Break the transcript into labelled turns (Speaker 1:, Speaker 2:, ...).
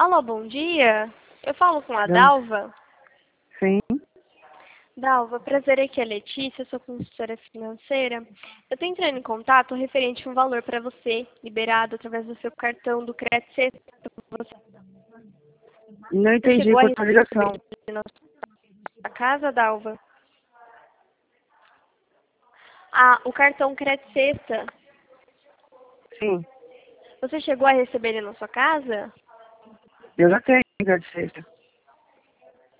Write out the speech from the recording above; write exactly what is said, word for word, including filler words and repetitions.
Speaker 1: Alô, bom dia. Eu falo com a
Speaker 2: Bom,
Speaker 1: Dalva.
Speaker 2: sim,
Speaker 1: Dalva, prazer, aqui é a Letícia, eu sou consultora financeira. Eu estou entrando em contato referente a um valor para você, liberado através do seu cartão do Crédito Sexta.
Speaker 2: não
Speaker 1: Você
Speaker 2: entendi
Speaker 1: chegou a
Speaker 2: qual a
Speaker 1: receber
Speaker 2: ligação.
Speaker 1: ele na sua casa, Dalva? Ah, o cartão Crédito Sexta.
Speaker 2: Sim,
Speaker 1: Você chegou a receber ele na sua casa?
Speaker 2: eu já tenho lugar de sexta.